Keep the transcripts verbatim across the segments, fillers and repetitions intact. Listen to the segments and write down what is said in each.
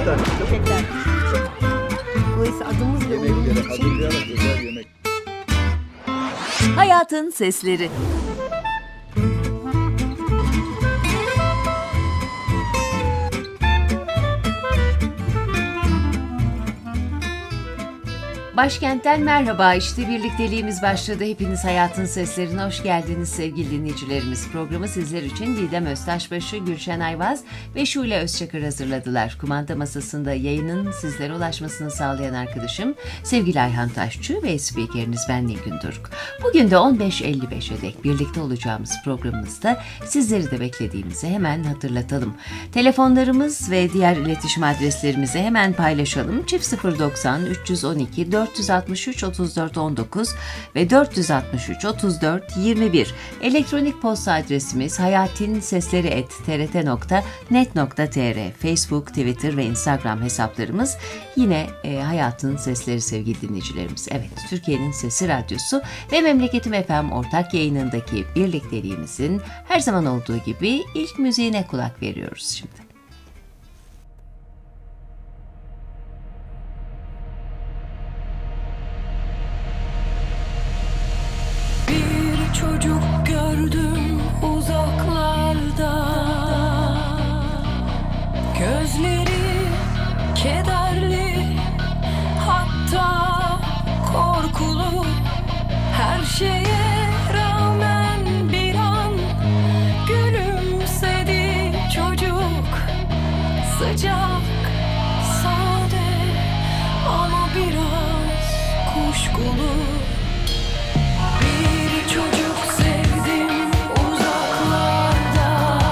Teşekkürler. Teşekkürler. Dolayısıyla adımız ve Yemeklere oyunumuz için hazırlayarak güzel yemek. Hayatın Sesleri. Başkentten merhaba, işte birlikteliğimiz başladı. Hepiniz Hayatın Seslerine hoş geldiniz sevgili dinleyicilerimiz. Programı sizler için Didem Öztaşbaşı, Gülşen Ayvaz ve Şule Özçakır hazırladılar. Kumanda masasında yayının sizlere ulaşmasını sağlayan arkadaşım sevgili Ayhan Taşçı ve spikeriniz ben Nilgün Duruk. Bugün de on beş elli beşe dek birlikte olacağımız programımızda sizleri de beklediğimizi hemen hatırlatalım. Telefonlarımız ve diğer iletişim adreslerimizi hemen paylaşalım. Çift sıfır doksan üç yüz on iki dört yüz altmış üç otuz dört on dokuz ve dört yüz altmış üç otuz dört yirmi bir. Elektronik posta adresimiz hayatinsesleri et t r t nokta net nokta t r. Facebook, Twitter ve Instagram hesaplarımız yine e, Hayatın Sesleri sevgili dinleyicilerimiz. Evet, Türkiye'nin Sesi Radyosu ve Memleketim F M ortak yayınındaki birlikteliğimizin her zaman olduğu gibi ilk müziğine kulak veriyoruz şimdi. Çocuk gördüm uzaklarda, gözleri kederli, hatta korkulu. Her şeye rağmen bir an gülümsedi çocuk. Sıcak, sade ama biraz kuşkulu. Çocuk sevdim uzaklarda,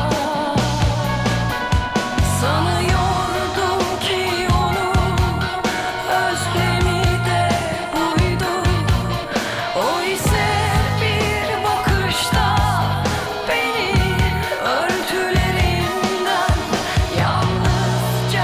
sanıyordum ki onun özlemi de buydu. O ise bir bakışta beni örtülerimden yalnızca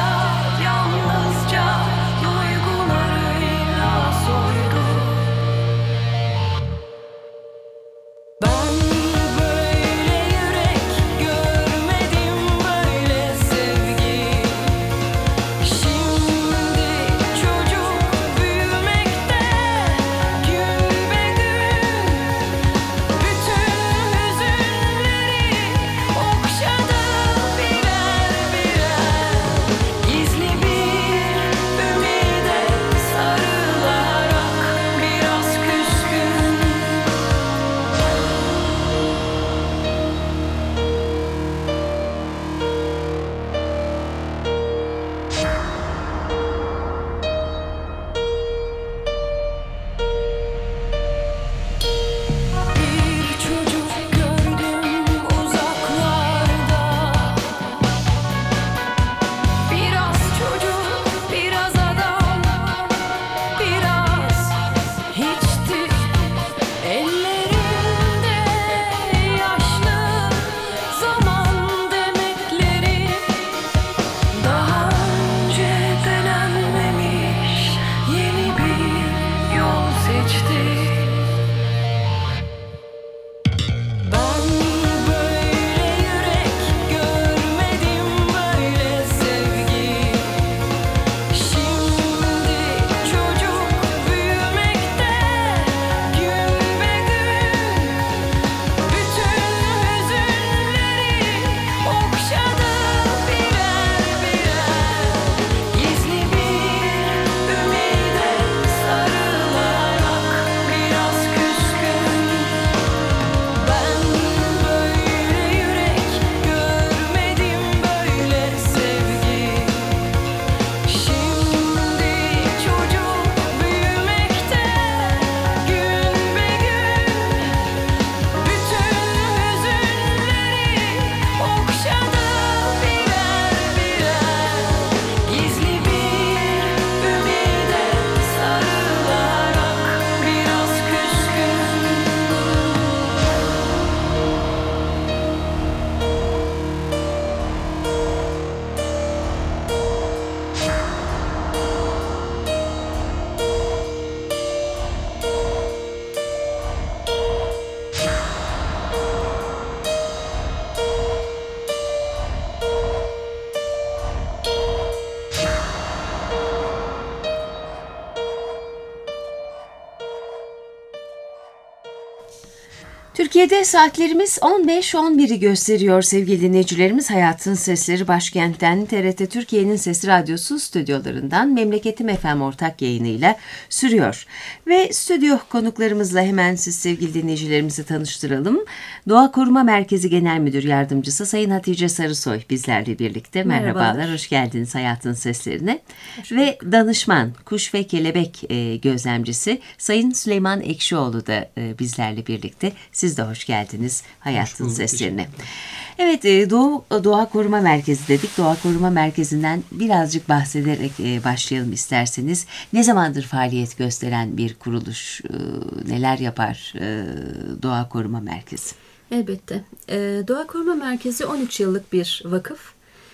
Türkiye'de saatlerimiz on beş on biri gösteriyor sevgili dinleyicilerimiz. Hayatın Sesleri başkentten T R T Türkiye'nin Sesi Radyosu stüdyolarından Memleketim F M ortak yayınıyla sürüyor. Ve stüdyo konuklarımızla hemen siz sevgili dinleyicilerimizi tanıştıralım. Doğa Koruma Merkezi Genel Müdür Yardımcısı Sayın Hatice Sarısoy bizlerle birlikte. Merhabalar, Merhabalar. Hoş geldiniz Hayatın Seslerine. Ve danışman, kuş ve kelebek e, gözlemcisi Sayın Süleyman Ekşioğlu da e, bizlerle birlikte. Siz de hoş geldiniz Hayatın Seslerine. Evet, Doğa, Doğa Koruma Merkezi dedik. Doğa Koruma Merkezi'nden birazcık bahsederek başlayalım isterseniz. Ne zamandır faaliyet gösteren bir kuruluş, neler yapar Doğa Koruma Merkezi? Elbette. Doğa Koruma Merkezi on üç yıllık bir vakıf.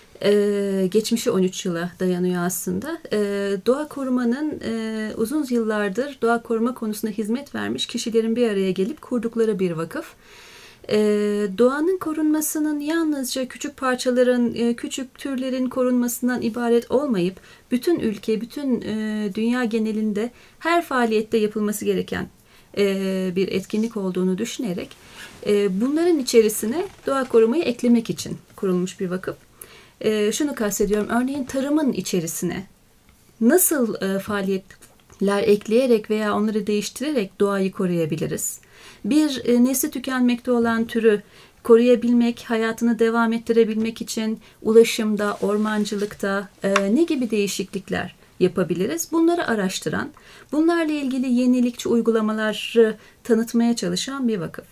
Ee, geçmişi on üç yıla dayanıyor aslında. Ee, doğa korumanın e, uzun yıllardır doğa koruma konusunda hizmet vermiş kişilerin bir araya gelip kurdukları bir vakıf. Ee, doğanın korunmasının yalnızca küçük parçaların, e, küçük türlerin korunmasından ibaret olmayıp bütün ülke, bütün e, dünya genelinde her faaliyette yapılması gereken e, bir etkinlik olduğunu düşünerek e, bunların içerisine doğa korumayı eklemek için kurulmuş bir vakıf. E, şunu kastediyorum, örneğin tarımın içerisine nasıl e, faaliyetler ekleyerek veya onları değiştirerek doğayı koruyabiliriz? Bir e, nesli tükenmekte olan türü koruyabilmek, hayatını devam ettirebilmek için ulaşımda, ormancılıkta e, ne gibi değişiklikler yapabiliriz? Bunları araştıran, bunlarla ilgili yenilikçi uygulamaları tanıtmaya çalışan bir vakıf.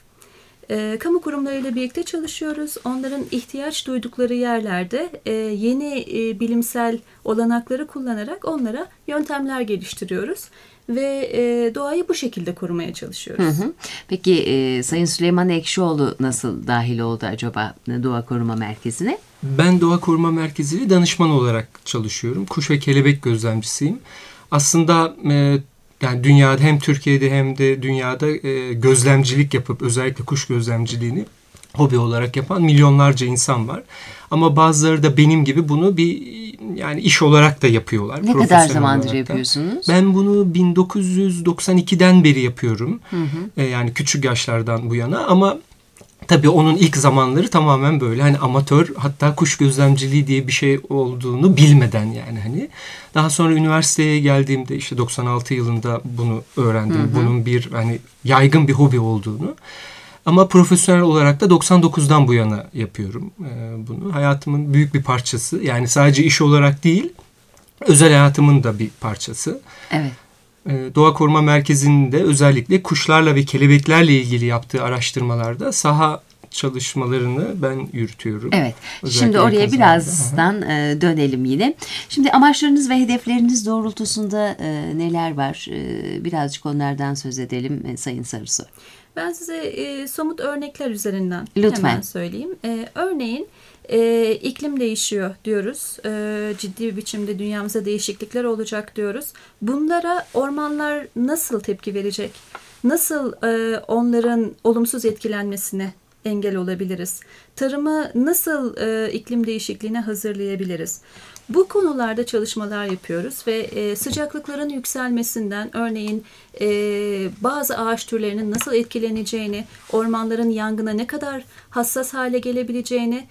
E, kamu kurumlarıyla birlikte çalışıyoruz. Onların ihtiyaç duydukları yerlerde e, yeni e, bilimsel olanakları kullanarak onlara yöntemler geliştiriyoruz. Ve e, doğayı bu şekilde korumaya çalışıyoruz. Hı hı. Peki e, Sayın Süleyman Ekşioğlu nasıl dahil oldu acaba Doğa Koruma Merkezi'ne? Ben Doğa Koruma Merkezi'yle danışman olarak çalışıyorum. Kuş ve kelebek gözlemcisiyim. Aslında e, yani dünyada hem Türkiye'de hem de dünyada e, gözlemcilik yapıp özellikle kuş gözlemciliğini hobi olarak yapan milyonlarca insan var. Ama bazıları da benim gibi bunu bir yani iş olarak da yapıyorlar. Ne kadar zamandır yapıyorsunuz? Ben bunu bin dokuz yüz doksan ikiden beri yapıyorum. Hı hı. E, yani küçük yaşlardan bu yana ama tabii onun ilk zamanları tamamen böyle hani amatör, hatta kuş gözlemciliği diye bir şey olduğunu bilmeden yani hani. Daha sonra üniversiteye geldiğimde işte doksan altı yılında bunu öğrendim. Hı hı. Bunun bir hani yaygın bir hobi olduğunu. Ama profesyonel olarak da doksan dokuzdan bu yana yapıyorum e, bunu. Hayatımın büyük bir parçası. Yani sadece iş olarak değil, özel hayatımın da bir parçası. Evet. E, Doğa Koruma Merkezi'nde özellikle kuşlarla ve kelebeklerle ilgili yaptığı araştırmalarda saha çalışmalarını ben yürütüyorum. Evet. Özellikle şimdi oraya birazdan e, dönelim yine. Şimdi amaçlarınız ve hedefleriniz doğrultusunda e, neler var? E, birazcık onlardan söz edelim e, Sayın Sarısoy. Ben size e, somut örnekler üzerinden Lütfen. hemen söyleyeyim. E, örneğin e, iklim değişiyor diyoruz. E, ciddi bir biçimde dünyamıza değişiklikler olacak diyoruz. Bunlara ormanlar nasıl tepki verecek? Nasıl e, onların olumsuz etkilenmesine engel olabiliriz? Tarımı nasıl e, iklim değişikliğine hazırlayabiliriz? Bu konularda çalışmalar yapıyoruz ve e, sıcaklıkların yükselmesinden örneğin e, bazı ağaç türlerinin nasıl etkileneceğini, ormanların yangına ne kadar hassas hale gelebileceğini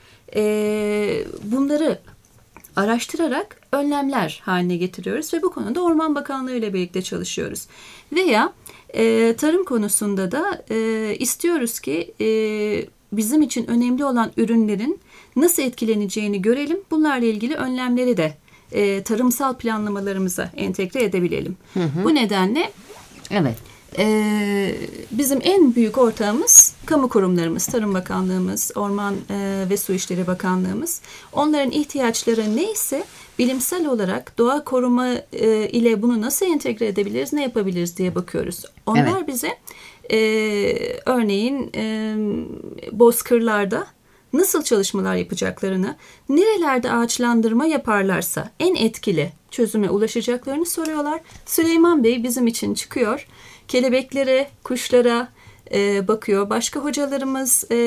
e, bunları araştırarak önlemler haline getiriyoruz ve bu konuda Orman Bakanlığı ile birlikte çalışıyoruz. Veya e, tarım konusunda da e, istiyoruz ki e, bizim için önemli olan ürünlerin nasıl etkileneceğini görelim. Bunlarla ilgili önlemleri de e, tarımsal planlamalarımıza entegre edebilelim. Hı hı. Bu nedenle evet. e, bizim en büyük ortağımız kamu kurumlarımız, Tarım Bakanlığımız, Orman e, ve Su İşleri Bakanlığımız. Onların ihtiyaçları neyse bilimsel olarak doğa koruma e, ile bunu nasıl entegre edebiliriz, ne yapabiliriz diye bakıyoruz. Onlar evet. bize e, örneğin e, bozkırlarda nasıl çalışmalar yapacaklarını, nerelerde ağaçlandırma yaparlarsa en etkili çözüme ulaşacaklarını soruyorlar. Süleyman Bey bizim için çıkıyor. Kelebeklere, kuşlara, e, bakıyor. Başka hocalarımız e,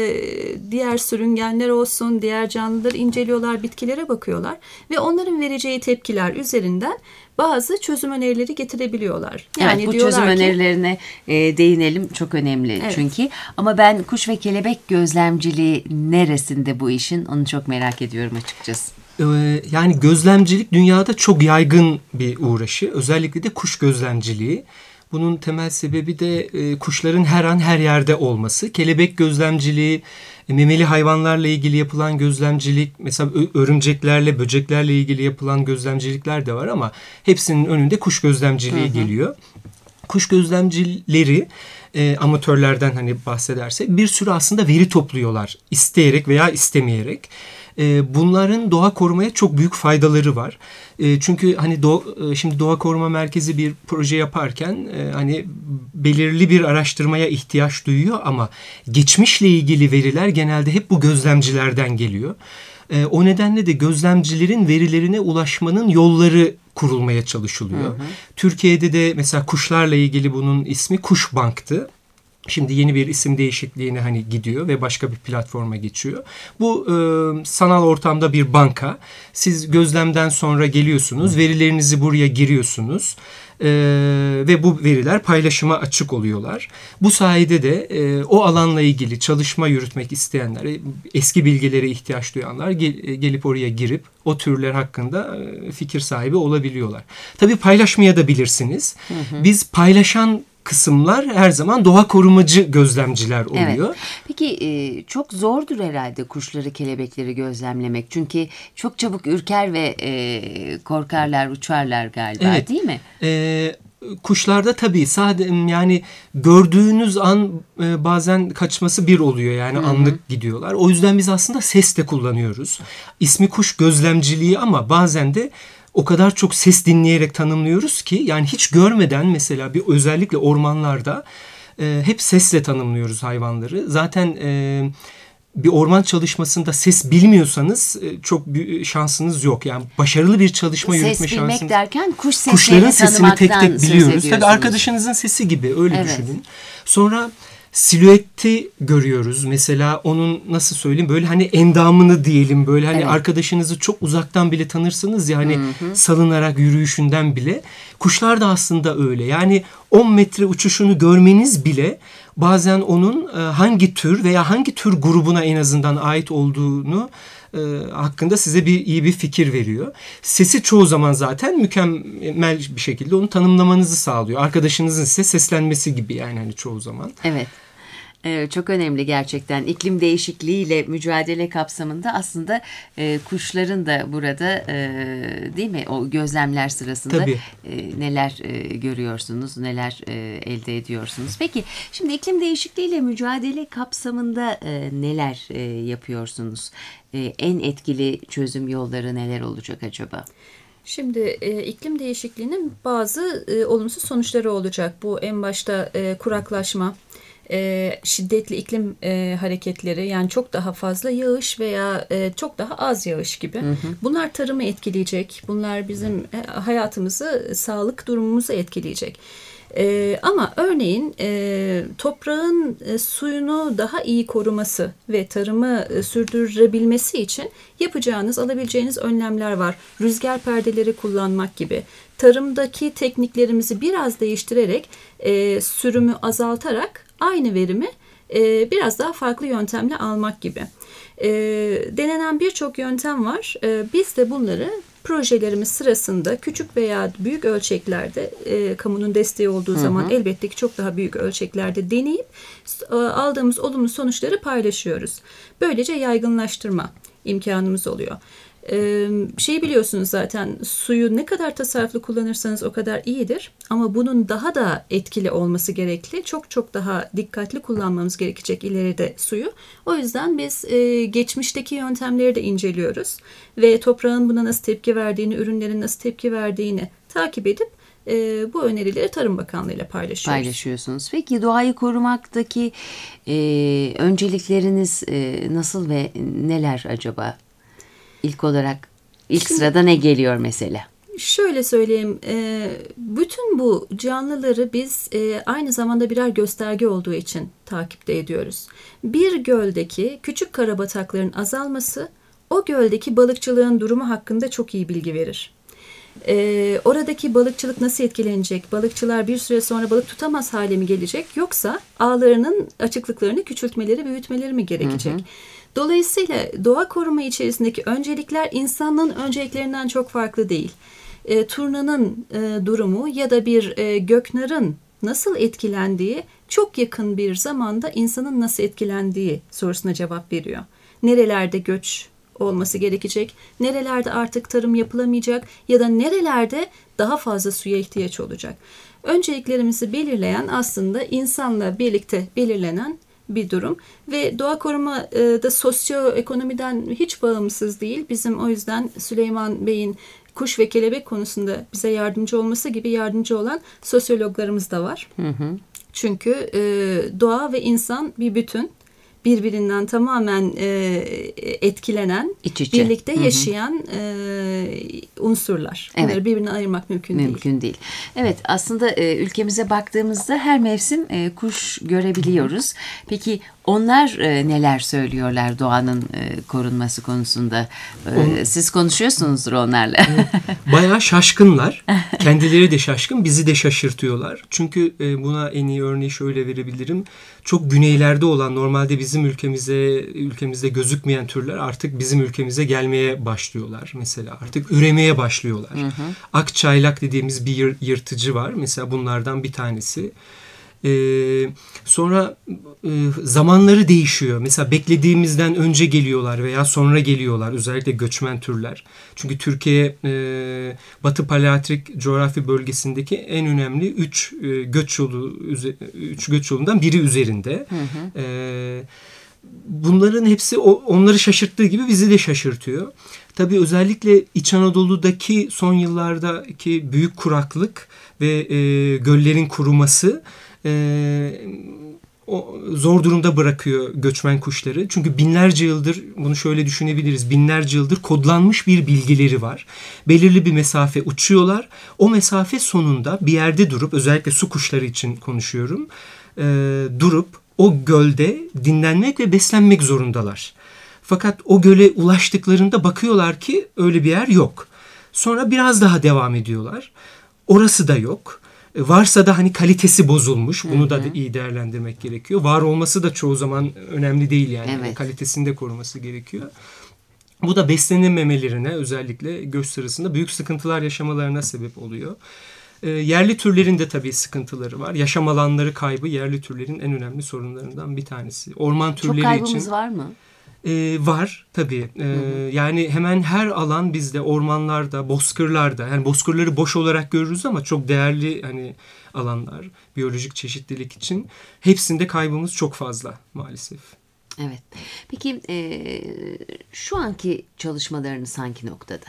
diğer sürüngenler olsun, diğer canlıları inceliyorlar, bitkilere bakıyorlar ve onların vereceği tepkiler üzerinden bazı çözüm önerileri getirebiliyorlar. Yani evet, bu çözüm ki, önerilerine e, değinelim, çok önemli evet. çünkü. Ama ben kuş ve kelebek gözlemciliği neresinde bu işin, onu çok merak ediyorum açıkçası. Yani gözlemcilik dünyada çok yaygın bir uğraşı. Özellikle de kuş gözlemciliği. Bunun temel sebebi de kuşların her an her yerde olması. Kelebek gözlemciliği, memeli hayvanlarla ilgili yapılan gözlemcilik, mesela örümceklerle, böceklerle ilgili yapılan gözlemcilikler de var ama hepsinin önünde kuş gözlemciliği hı hı. geliyor. Kuş gözlemcileri e, amatörlerden hani bahsedersek bir sürü aslında veri topluyorlar. İsteyerek veya istemeyerek. Bunların doğa korumaya çok büyük faydaları var. Çünkü hani do, şimdi Doğa Koruma Merkezi bir proje yaparken hani belirli bir araştırmaya ihtiyaç duyuyor ama geçmişle ilgili veriler genelde hep bu gözlemcilerden geliyor. O nedenle de gözlemcilerin verilerine ulaşmanın yolları kurulmaya çalışılıyor. Hı hı. Türkiye'de de mesela kuşlarla ilgili bunun ismi Kuşbank'tı. Şimdi yeni bir isim değişikliğine hani gidiyor ve başka bir platforma geçiyor. Bu e, sanal ortamda bir banka. Siz gözlemden sonra geliyorsunuz, verilerinizi buraya giriyorsunuz e, ve bu veriler paylaşıma açık oluyorlar. Bu sayede de e, o alanla ilgili çalışma yürütmek isteyenler, eski bilgilere ihtiyaç duyanlar gel, gelip oraya girip o türler hakkında e, fikir sahibi olabiliyorlar. Tabii paylaşmaya da bilirsiniz. Hı hı. Biz paylaşan kısımlar her zaman doğa korumacı gözlemciler oluyor. Evet. Peki çok zordur herhalde kuşları, kelebekleri gözlemlemek. Çünkü çok çabuk ürker ve korkarlar, uçarlar galiba evet. değil mi? Evet. Kuşlarda tabii sadece yani gördüğünüz an e, bazen kaçması bir oluyor yani Hı-hı. anlık gidiyorlar. O yüzden biz aslında ses de kullanıyoruz. İsmi kuş gözlemciliği ama bazen de o kadar çok ses dinleyerek tanımlıyoruz ki yani hiç görmeden mesela bir özellikle ormanlarda e, hep sesle tanımlıyoruz hayvanları. Zaten e, bir orman çalışmasında ses bilmiyorsanız e, çok bir şansınız yok. Yani başarılı bir çalışma ses yürütme şansınız. Ses bilmek derken kuş seslerini Kuşların sesini tek tek biliyoruz. Tabii arkadaşınızın sesi gibi öyle evet. düşünün. Sonra silüeti görüyoruz. Mesela onun nasıl söyleyeyim böyle hani endamını diyelim böyle hani evet. arkadaşınızı çok uzaktan bile tanırsınız ya hani hı hı. salınarak yürüyüşünden bile. Kuşlar da aslında öyle. Yani on metre uçuşunu görmeniz bile bazen onun hangi tür veya hangi tür grubuna en azından ait olduğunu e, hakkında size bir iyi bir fikir veriyor. Sesi çoğu zaman zaten mükemmel bir şekilde onu tanımlamanızı sağlıyor. Arkadaşınızın size seslenmesi gibi yani hani çoğu zaman. Evet. Ee, çok önemli gerçekten. İklim değişikliğiyle mücadele kapsamında aslında e, kuşların da burada e, değil mi o gözlemler sırasında e, neler e, görüyorsunuz, neler e, elde ediyorsunuz. Peki şimdi iklim değişikliğiyle mücadele kapsamında e, neler e, yapıyorsunuz? E, en etkili çözüm yolları neler olacak acaba? Şimdi e, iklim değişikliğinin bazı e, olumsuz sonuçları olacak. Bu en başta e, kuraklaşma, e, şiddetli iklim e, hareketleri yani çok daha fazla yağış veya e, çok daha az yağış gibi. Hı hı. Bunlar tarımı etkileyecek. Bunlar bizim hayatımızı, sağlık durumumuzu etkileyecek. Ee, ama örneğin e, toprağın e, suyunu daha iyi koruması ve tarımı e, sürdürebilmesi için yapacağınız, alabileceğiniz önlemler var. Rüzgar perdeleri kullanmak gibi. Tarımdaki tekniklerimizi biraz değiştirerek, e, sürümü azaltarak aynı verimi e, biraz daha farklı yöntemle almak gibi. E, denenen birçok yöntem var. E, biz de bunları projelerimiz sırasında küçük veya büyük ölçeklerde e, kamunun desteği olduğu hı hı. zaman elbette ki çok daha büyük ölçeklerde deneyip e, aldığımız olumlu sonuçları paylaşıyoruz. Böylece yaygınlaştırma imkanımız oluyor. Ee, şey biliyorsunuz zaten suyu ne kadar tasarruflu kullanırsanız o kadar iyidir. Ama bunun daha da etkili olması gerekli. Çok çok daha dikkatli kullanmamız gerekecek ileride suyu. O yüzden biz e, geçmişteki yöntemleri de inceliyoruz. Ve toprağın buna nasıl tepki verdiğini, ürünlerin nasıl tepki verdiğini takip edip e, bu önerileri Tarım Bakanlığı ile paylaşıyoruz. Paylaşıyorsunuz. Peki doğayı korumaktaki e, öncelikleriniz e, nasıl ve neler acaba? İlk olarak ilk Şimdi, sırada ne geliyor mesela? Şöyle söyleyeyim, e, bütün bu canlıları biz e, aynı zamanda birer gösterge olduğu için takipte ediyoruz. Bir göldeki küçük karabatakların azalması o göldeki balıkçılığın durumu hakkında çok iyi bilgi verir. E, oradaki balıkçılık nasıl etkilenecek? Balıkçılar bir süre sonra balık tutamaz hale mi gelecek? Yoksa ağlarının açıklıklarını küçültmeleri, büyütmeleri mi gerekecek? Hı hı. Dolayısıyla doğa koruma içerisindeki öncelikler insanlığın önceliklerinden çok farklı değil. E, turnanın e, durumu ya da bir e, göknarın nasıl etkilendiği çok yakın bir zamanda insanın nasıl etkilendiği sorusuna cevap veriyor. Nerelerde göç olması gerekecek, nerelerde artık tarım yapılamayacak ya da nerelerde daha fazla suya ihtiyaç olacak. Önceliklerimizi belirleyen aslında insanla birlikte belirlenen bir durum ve doğa koruma e, da sosyoekonomiden hiç bağımsız değil. Bizim o yüzden Süleyman Bey'in kuş ve kelebek konusunda bize yardımcı olması gibi yardımcı olan sosyologlarımız da var. Hı hı. Çünkü e, doğa ve insan bir bütün, birbirinden tamamen e, etkilenen, İç içe. birlikte yaşayan hı hı. E, unsurlar. Evet. Bunları birbirinden ayırmak mümkün, mümkün değil. Mümkün değil. Evet, aslında e, ülkemize baktığımızda her mevsim e, kuş görebiliyoruz. Peki onlar e, neler söylüyorlar doğanın e, korunması konusunda? E, On... Siz konuşuyorsunuzdur onlarla. Bayağı şaşkınlar. Kendileri de şaşkın, bizi de şaşırtıyorlar. Çünkü e, buna en iyi örneği şöyle verebilirim. Çok güneylerde olan, normalde bizim ülkemize ülkemizde gözükmeyen türler artık bizim ülkemize gelmeye başlıyorlar. Mesela artık üremeye başlıyorlar. Hı hı. Akçaylak dediğimiz bir yırtıcı var. Mesela bunlardan bir tanesi. Ee, sonra e, zamanları değişiyor. Mesela beklediğimizden önce geliyorlar veya sonra geliyorlar. Özellikle göçmen türler. Çünkü Türkiye e, Batı Palearktik coğrafi bölgesindeki en önemli üç e, göç yolu üç göç yolundan biri üzerinde. Hı hı. E, bunların hepsi o, onları şaşırttığı gibi bizi de şaşırtıyor. Tabii özellikle İç Anadolu'daki son yıllardaki büyük kuraklık ve e, göllerin kuruması Ee, o zor durumda bırakıyor göçmen kuşları. Çünkü binlerce yıldır, bunu şöyle düşünebiliriz, binlerce yıldır kodlanmış bir bilgileri var. Belirli bir mesafe uçuyorlar. O mesafe sonunda bir yerde durup, özellikle su kuşları için konuşuyorum, e, durup o gölde dinlenmek ve beslenmek zorundalar. Fakat o göle ulaştıklarında bakıyorlar ki öyle bir yer yok. Sonra biraz daha devam ediyorlar. Orası da yok. Varsa da hani kalitesi bozulmuş. Bunu da, da iyi değerlendirmek gerekiyor. Var olması da çoğu zaman önemli değil yani. Evet. Kalitesini de koruması gerekiyor. Bu da beslenememelerine, özellikle göç sırasında büyük sıkıntılar yaşamalarına sebep oluyor. E, yerli türlerin de tabii sıkıntıları var. Yaşam alanları kaybı yerli türlerin en önemli sorunlarından bir tanesi. Orman türleri için. Çok kaybımız var mı? Ee, var tabii. Ee, hı hı. Yani hemen her alan bizde, ormanlarda, bozkırlarda, yani bozkırları boş olarak görürüz ama çok değerli hani alanlar biyolojik çeşitlilik için, hepsinde kaybımız çok fazla maalesef. Evet. Peki e, şu anki çalışmalarınız hangi noktada?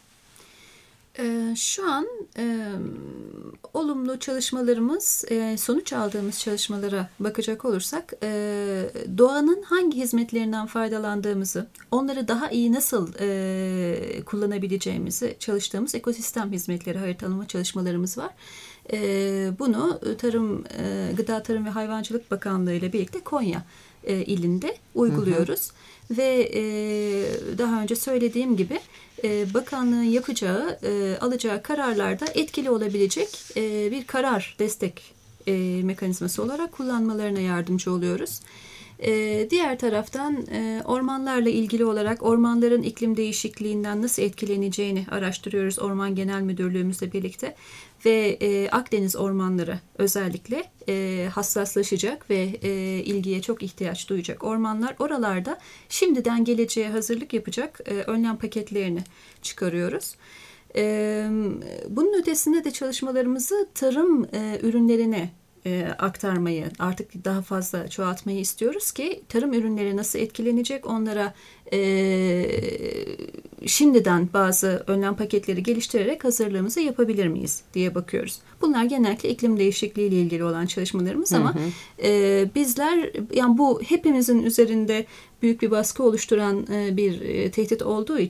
Ee, şu an e, olumlu çalışmalarımız, e, sonuç aldığımız çalışmalara bakacak olursak e, doğanın hangi hizmetlerinden faydalandığımızı, onları daha iyi nasıl e, kullanabileceğimizi çalıştığımız ekosistem hizmetleri haritalama çalışmalarımız var. E, bunu Tarım, e, Gıda Tarım ve Hayvancılık Bakanlığı ile birlikte Konya e, ilinde uyguluyoruz. Hı hı. Ve e, daha önce söylediğim gibi e, bakanlığın yapacağı, e, alacağı kararlarda etkili olabilecek e, bir karar destek e, mekanizması olarak kullanmalarına yardımcı oluyoruz. E, diğer taraftan e, ormanlarla ilgili olarak ormanların iklim değişikliğinden nasıl etkileneceğini araştırıyoruz Orman Genel Müdürlüğümüzle birlikte. Ve e, Akdeniz ormanları özellikle e, hassaslaşacak ve e, ilgiye çok ihtiyaç duyacak ormanlar. Oralarda şimdiden geleceğe hazırlık yapacak e, önlem paketlerini çıkarıyoruz. E, bunun ötesinde de çalışmalarımızı tarım e, ürünlerine e, aktarmayı, artık daha fazla çoğaltmayı istiyoruz ki tarım ürünleri nasıl etkilenecek, onlara e, şimdiden bazı önlem paketleri geliştirerek hazırlığımızı yapabilir miyiz diye bakıyoruz. Bunlar genellikle iklim değişikliği ile ilgili olan çalışmalarımız, ama hı hı. E, bizler, yani bu hepimizin üzerinde büyük bir baskı oluşturan e, bir e, tehdit olduğu için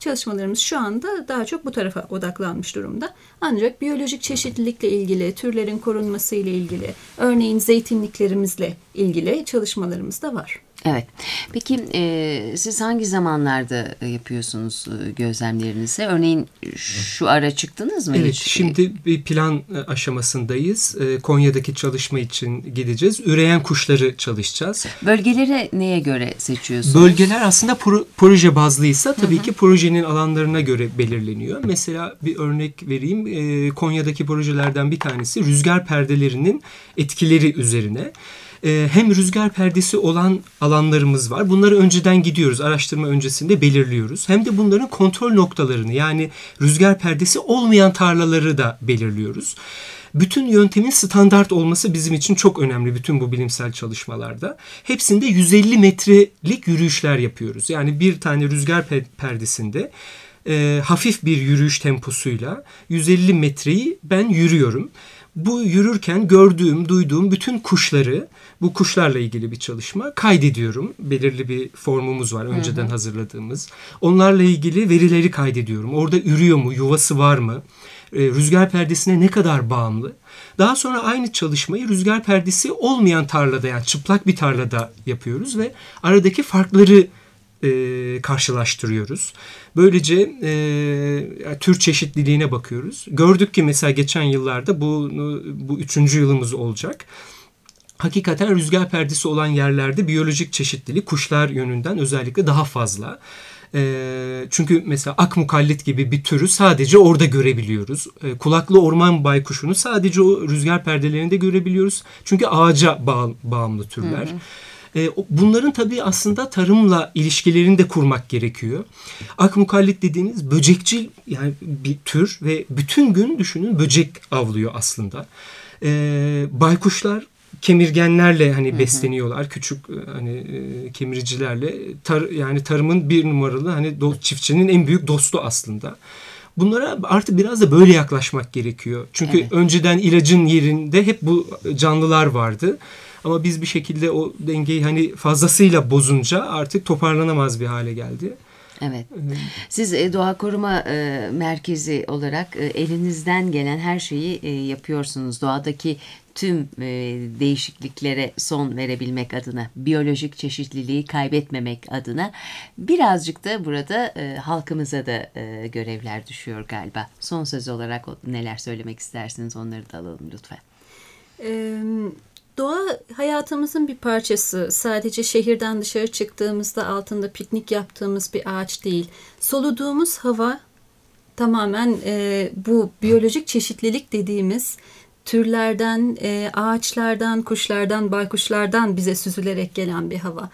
Çalışmalarımız şu anda daha çok bu tarafa odaklanmış durumda. Ancak biyolojik çeşitlilikle ilgili, türlerin korunması ile ilgili, örneğin zeytinliklerimizle ilgili çalışmalarımız da var. Evet. Peki e, siz hangi zamanlarda yapıyorsunuz e, gözlemlerinizi? Örneğin şu ara çıktınız mı Evet, hiç? şimdi bir plan aşamasındayız. E, Konya'daki çalışma için gideceğiz. Üreyen kuşları çalışacağız. Bölgeleri neye göre seçiyorsunuz? Bölgeler aslında pro- proje bazlıysa tabii hı hı. ki projenin alanlarına göre belirleniyor. Mesela bir örnek vereyim. E, Konya'daki projelerden bir tanesi rüzgar perdelerinin etkileri üzerine. Hem rüzgar perdesi olan alanlarımız var. Bunları önceden gidiyoruz. Araştırma öncesinde belirliyoruz. Hem de bunların kontrol noktalarını, yani rüzgar perdesi olmayan tarlaları da belirliyoruz. Bütün yöntemin standart olması bizim için çok önemli bütün bu bilimsel çalışmalarda. Hepsinde yüz elli metrelik yürüyüşler yapıyoruz. Yani bir tane rüzgar perdesinde e, hafif bir yürüyüş temposuyla yüz elli metreyi ben yürüyorum. Bu yürürken gördüğüm, duyduğum bütün kuşları, bu kuşlarla ilgili bir çalışma kaydediyorum. Belirli bir formumuz var önceden hı hı. hazırladığımız. Onlarla ilgili verileri kaydediyorum. Orada ürüyor mu, yuvası var mı? Ee, rüzgar perdesine ne kadar bağımlı? Daha sonra aynı çalışmayı rüzgar perdesi olmayan tarlada, yani çıplak bir tarlada yapıyoruz ve aradaki farkları E, karşılaştırıyoruz. Böylece e, tür çeşitliliğine bakıyoruz. Gördük ki mesela geçen yıllarda bu, bu üçüncü yılımız olacak. Hakikaten rüzgar perdesi olan yerlerde biyolojik çeşitlilik kuşlar yönünden özellikle daha fazla. E, çünkü mesela akmukallit gibi bir türü sadece orada görebiliyoruz. E, kulaklı orman baykuşunu sadece o rüzgar perdelerinde görebiliyoruz. Çünkü ağaca bağ, bağımlı türler. Hı hı. Bunların tabii aslında tarımla ilişkilerini de kurmak gerekiyor. Akmukallit dediğimiz böcekçil yani bir tür ve bütün gün düşünün böcek avlıyor aslında. Ee, baykuşlar kemirgenlerle hani hı hı. besleniyorlar, küçük hani kemiricilerle. Tar, yani tarımın bir numaralı hani do, çiftçinin en büyük dostu aslında. Bunlara artık biraz da böyle yaklaşmak gerekiyor. Çünkü evet. önceden ilacın yerinde hep bu canlılar vardı. Ama biz bir şekilde o dengeyi hani fazlasıyla bozunca artık toparlanamaz bir hale geldi. Evet. Siz Doğa Koruma e, Merkezi olarak e, elinizden gelen her şeyi e, yapıyorsunuz. Doğadaki tüm e, değişikliklere son verebilmek adına, biyolojik çeşitliliği kaybetmemek adına birazcık da burada e, halkımıza da e, görevler düşüyor galiba. Son söz olarak neler söylemek istersiniz, onları da alalım lütfen. Evet. Doğa hayatımızın bir parçası. Sadece şehirden dışarı çıktığımızda altında piknik yaptığımız bir ağaç değil. Soluduğumuz hava tamamen e, bu biyolojik çeşitlilik dediğimiz türlerden, e, ağaçlardan, kuşlardan, baykuşlardan bize süzülerek gelen bir hava.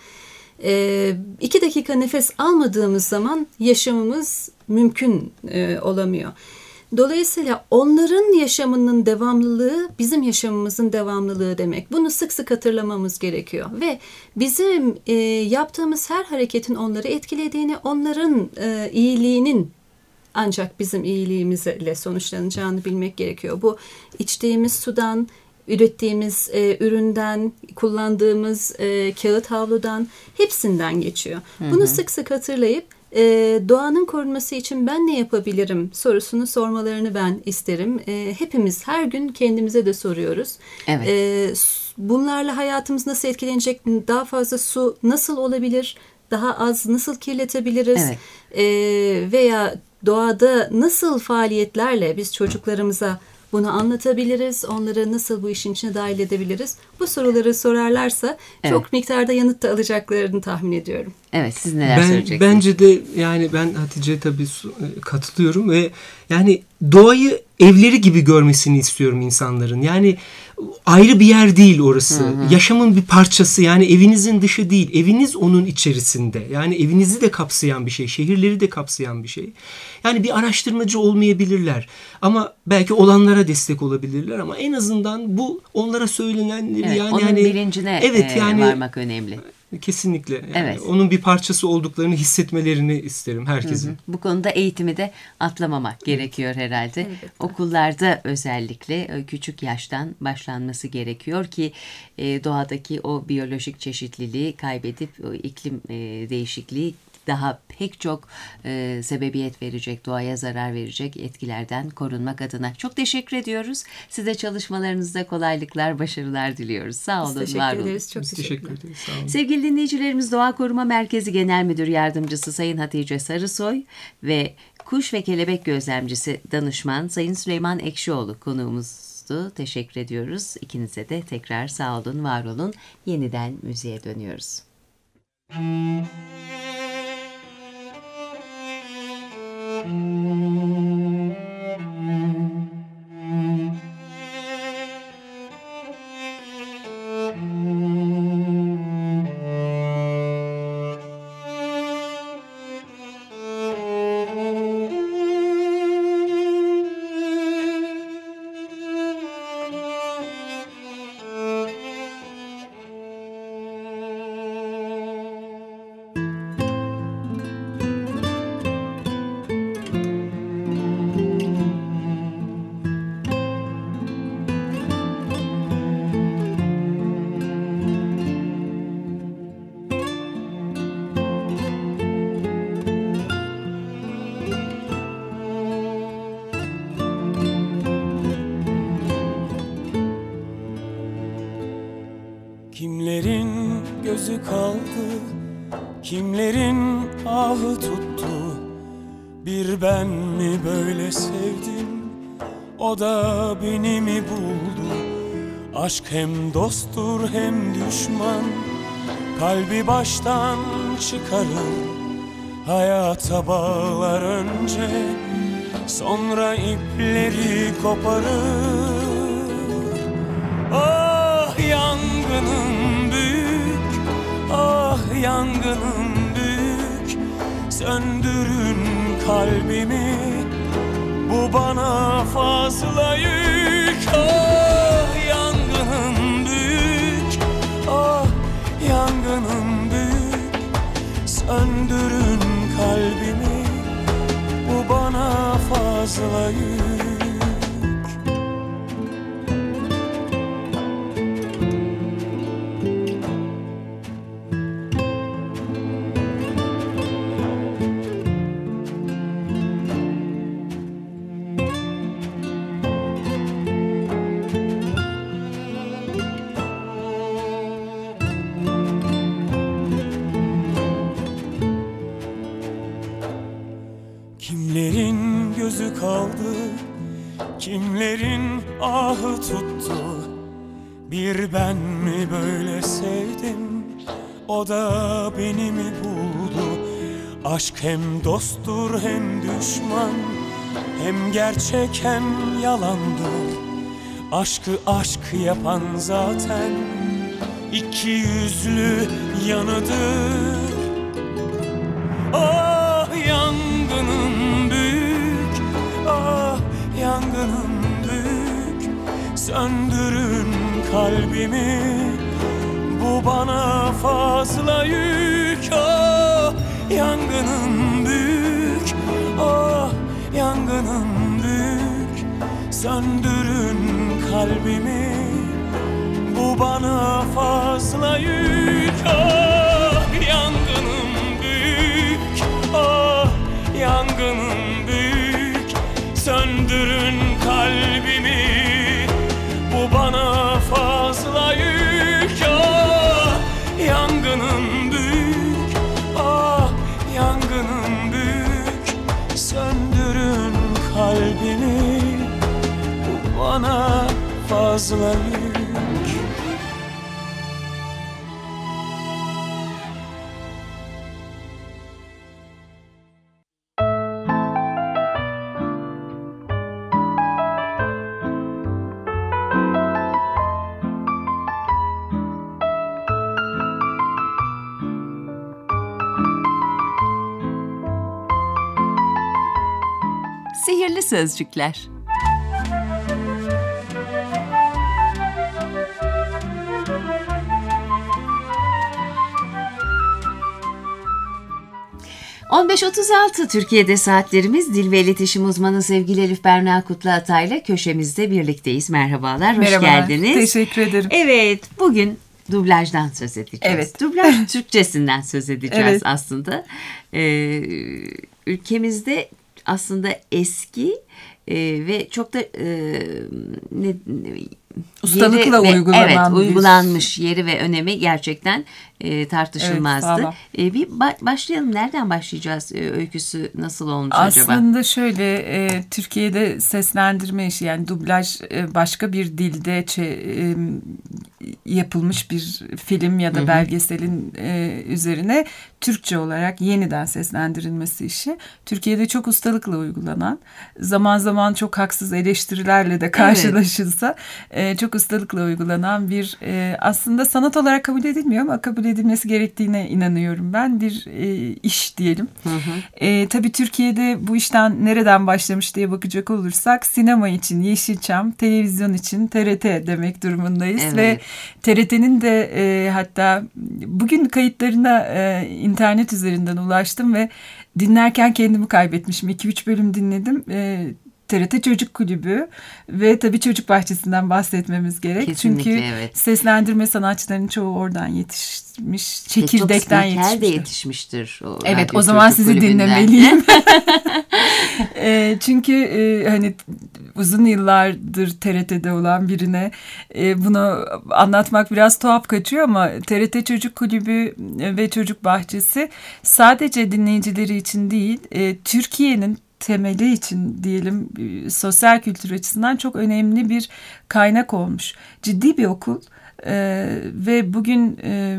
E, iki dakika nefes almadığımız zaman yaşamımız mümkün e, olamıyor. Dolayısıyla onların yaşamının devamlılığı bizim yaşamımızın devamlılığı demek. Bunu sık sık hatırlamamız gerekiyor. Ve bizim e, yaptığımız her hareketin onları etkilediğini, onların e, iyiliğinin ancak bizim iyiliğimizle sonuçlanacağını bilmek gerekiyor. Bu içtiğimiz sudan, ürettiğimiz e, üründen, kullandığımız e, kağıt havludan hepsinden geçiyor. Hı hı. Bunu sık sık hatırlayıp e, doğanın korunması için ben ne yapabilirim sorusunu sormalarını ben isterim. E, hepimiz her gün kendimize de soruyoruz. Evet. E, bunlarla hayatımız nasıl etkilenecek? Daha fazla su nasıl olabilir? Daha az nasıl kirletebiliriz? Evet. E, veya doğada nasıl faaliyetlerle biz çocuklarımıza bunu anlatabiliriz? Onları nasıl bu işin içine dahil edebiliriz? Bu soruları sorarlarsa evet. çok miktarda yanıt da alacaklarını tahmin ediyorum. Evet, siz neler ben, söyleyeceksiniz? Bence de yani ben Hatice'ye tabii katılıyorum ve yani doğayı evleri gibi görmesini istiyorum insanların. Yani ayrı bir yer değil orası. Hı hı. Yaşamın bir parçası, yani evinizin dışı değil. Eviniz onun içerisinde. Yani evinizi de kapsayan bir şey. Şehirleri de kapsayan bir şey. Yani bir araştırmacı olmayabilirler. Ama belki olanlara destek olabilirler ama en azından bu onlara söylenenleri evet, yani onun hani bilincine evet, yani, varmak önemli. Kesinlikle. Yani evet. Onun bir parçası olduklarını hissetmelerini isterim herkesin. Hı hı. Bu konuda eğitimi de atlamamak evet. gerekiyor herhalde. Evet. Okullarda özellikle küçük yaştan başlanması gerekiyor ki doğadaki o biyolojik çeşitliliği kaybedip o iklim değişikliği daha pek çok e, sebebiyet verecek, doğaya zarar verecek etkilerden korunmak adına. Çok teşekkür ediyoruz. Size çalışmalarınızda kolaylıklar, başarılar diliyoruz. Sağ olun, Biz var teşekkür olun. ederiz. Çok Biz teşekkür teşekkür ederiz. Sağ olun. Sevgili dinleyicilerimiz, Doğa Koruma Merkezi Genel Müdür Yardımcısı Sayın Hatice Sarısoy ve Kuş ve Kelebek Gözlemcisi Danışman Sayın Süleyman Ekşioğlu konuğumuzdu. Teşekkür ediyoruz. İkinize de tekrar sağ olun, var olun. Yeniden müziğe dönüyoruz. Kimlerin gözü kaldı, kimlerin ahı tuttu. Bir ben mi böyle sevdim, o da beni mi buldu? Aşk hem dosttur hem düşman, kalbi baştan çıkarır. Hayata bağlar önce, sonra ipleri koparır. Ah yangınım büyük, ah yangınım büyük. Söndürün kalbimi, bu bana fazla yük. Ah yangınım büyük, ah yangınım büyük. Söndürün kalbimi, bu bana fazla yük. Kimlerin gözü kaldı, kimlerin ahı tuttu. Bir ben mi böyle sevdim, o da beni mi buldu? Aşk hem dosttur hem düşman, hem gerçek hem yalandır. Aşkı aşk yapan zaten iki yüzlü yanıdır. Ah yangınım büyük, ah yangınım büyük. Söndürün kalbimi, bu bana fazla yük. Ah yangınım büyük, ah yangınım büyük. Söndürün kalbimi, bu bana fazla yük. Ah yangınım büyük, ah yangınım büyük. Söndürün kalbimi, bu bana fazla yük. Ah yangınım büyük, ah yangınım büyük. Söndürün kalbimi, bu bana fazla yük. Sihirli sözcükler. on beş otuz altı Türkiye'de saatlerimiz. Dil ve iletişim uzmanı sevgili Elif Berna Kutluatay'la köşemizde birlikteyiz. Merhabalar, hoş Merhabalar, geldiniz. teşekkür ederim. Evet, bugün dublajdan söz edeceğiz. Evet. Dublaj Türkçesinden söz edeceğiz Evet. aslında. Ee, ülkemizde aslında eski e, ve çok da e, ne, ne, Ustalıkla yeri ve- uygulanan evet, bir- uygulanmış yeri ve önemi gerçekten e, tartışılmazdı. Evet, sağlam. E, bir ba- başlayalım. Nereden başlayacağız? E, öyküsü nasıl olmuş acaba? Aslında şöyle e, Türkiye'de seslendirme işi yani dublaj e, başka bir dilde çe- e, yapılmış bir film ya da belgeselin e, üzerine Türkçe olarak yeniden seslendirilmesi işi Türkiye'de çok ustalıkla uygulanan, zaman zaman çok haksız eleştirilerle de karşılaşılsa e, çok ustalıkla uygulanan bir e, aslında sanat olarak kabul edilmiyor ama kabul edilmesi gerektiğine inanıyorum ben, bir e, iş diyelim. Hı hı. E, tabii Türkiye'de bu işten nereden başlamış diye bakacak olursak sinema için Yeşilçam, televizyon için T R T demek durumundayız. Evet. Ve T R T'nin de e, hatta bugün kayıtlarına e, internet üzerinden ulaştım ve dinlerken kendimi kaybetmişim. iki üç bölüm dinledim. E, T R T Çocuk Kulübü ve tabii Çocuk Bahçesi'nden bahsetmemiz gerek. Kesinlikle, Çünkü evet. seslendirme sanatçılarının çoğu oradan yetişmiş, Pek çok çekirdekten spiker de yetişmiştir. yetişmiştir. O Evet, radyo o zaman çocuk sizi kulübünden. dinlemeliyim. e, çünkü e, hani uzun yıllardır T R T'de olan birine e, bunu anlatmak biraz tuhaf kaçıyor ama T R T Çocuk Kulübü ve Çocuk Bahçesi sadece dinleyicileri için değil, e, Türkiye'nin temeli için diyelim e, sosyal kültür açısından çok önemli bir kaynak olmuş. Ciddi bir okul e, ve bugün e,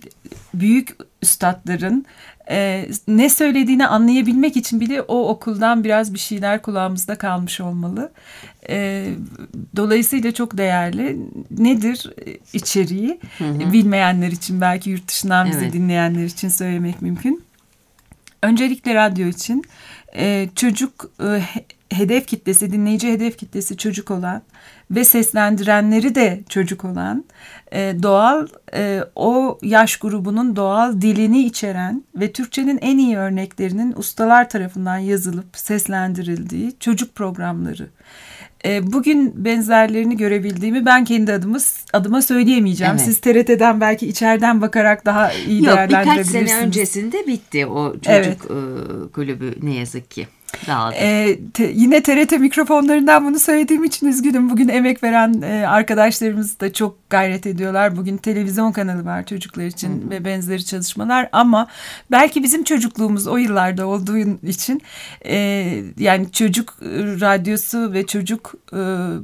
büyük üstadların e, ne söylediğini anlayabilmek için bile o okuldan biraz bir şeyler kulağımızda kalmış olmalı. E, dolayısıyla çok değerli. Nedir içeriği? Hı hı. Bilmeyenler için, belki yurt dışından bizi Evet. dinleyenler için söylemek mümkün. Öncelikle radyo için e, çocuk e, he- hedef kitlesi, dinleyici hedef kitlesi çocuk olan ve seslendirenleri de çocuk olan, e, doğal e, o yaş grubunun doğal dilini içeren ve Türkçenin en iyi örneklerinin ustalar tarafından yazılıp seslendirildiği çocuk programları. E, bugün benzerlerini görebildiğimi ben kendi adıma, adıma söyleyemeyeceğim. Evet. Siz T R T'den belki içeriden bakarak daha iyi Yok, birkaç değerlendirebilirsiniz. sene öncesinde bitti o çocuk Evet. e, kulübü ne yazık ki. Dağıldı. Ee, te- yine T R T mikrofonlarından bunu söylediğim için üzgünüm. Bugün emek veren e, arkadaşlarımız da çok gayret ediyorlar. Bugün televizyon kanalı var çocuklar için Hı. ve benzeri çalışmalar. Ama belki bizim çocukluğumuz o yıllarda olduğu için e, yani çocuk e, radyosu ve çocuk e,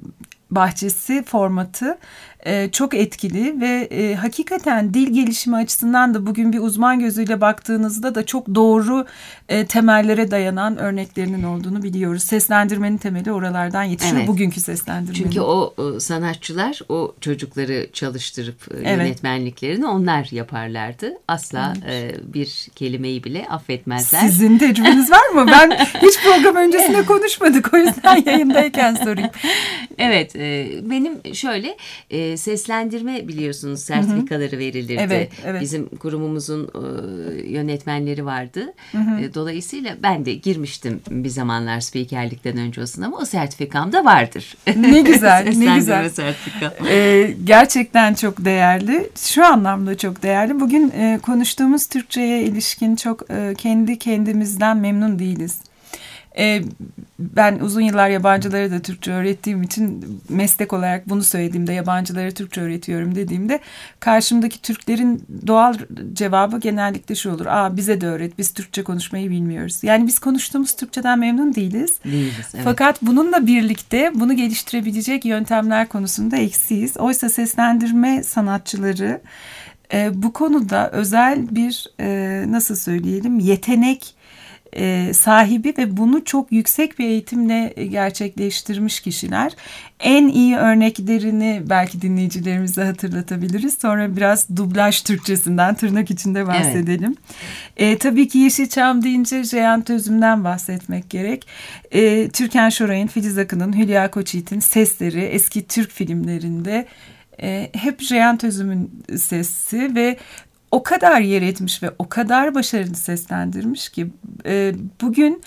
bahçesi formatı e, çok etkili ve e, hakikaten dil gelişimi açısından da bugün bir uzman gözüyle baktığınızda da çok doğru e, temellere dayanan örneklerinin olduğunu biliyoruz. Seslendirmenin temeli oralardan yetişiyor, Evet. bugünkü seslendirmenin. Çünkü o e, sanatçılar o çocukları çalıştırıp e, Evet. yönetmenliklerini onlar yaparlardı. Asla e, bir kelimeyi bile affetmezler. Sizin tecrübeniz var mı? Ben hiç program öncesinde konuşmadık. O yüzden yayındayken sorayım. Evet, e, benim şöyle e, seslendirme biliyorsunuz sertifikaları verilirdi. Evet, evet. Bizim kurumumuzun e, yönetmenleri vardı. E, dolayısıyla ben de girmiştim bir zamanlar spikerlikten önce o sınava. O sertifikam da vardır. Ne güzel, ne Seslendirme güzel. sertifikam. Ee, gerçekten çok değerli. Şu anlamda çok değerli. Bugün e, konuştuğumuz Türkçe'ye ilişkin çok e, kendi kendimizden memnun değiliz. E, ben uzun yıllar yabancılara da Türkçe öğrettiğim için meslek olarak bunu söylediğimde, yabancılara Türkçe öğretiyorum dediğimde karşımdaki Türklerin doğal cevabı genellikle şu olur: Aa, bize de öğret, biz Türkçe konuşmayı bilmiyoruz. Yani biz konuştuğumuz Türkçeden memnun değiliz. Değiliz, evet. Fakat bununla birlikte bunu geliştirebilecek yöntemler konusunda eksiyiz. Oysa seslendirme sanatçıları e, bu konuda özel bir e, nasıl söyleyelim yetenek e, sahibi ve bunu çok yüksek bir eğitimle gerçekleştirmiş kişiler. En iyi örneklerini belki dinleyicilerimize hatırlatabiliriz. Sonra biraz dublaj Türkçesinden tırnak içinde bahsedelim. Evet. E, tabii ki Yeşilçam deyince Ceyhan Tözüm'den bahsetmek gerek. E, Türkan Şoray'ın, Filiz Akın'ın, Hülya Koçyiğit'in sesleri eski Türk filmlerinde e, hep Ceyhan Tözüm'ün sesi ve o kadar yer etmiş ve o kadar başarılı seslendirmiş ki e, bugün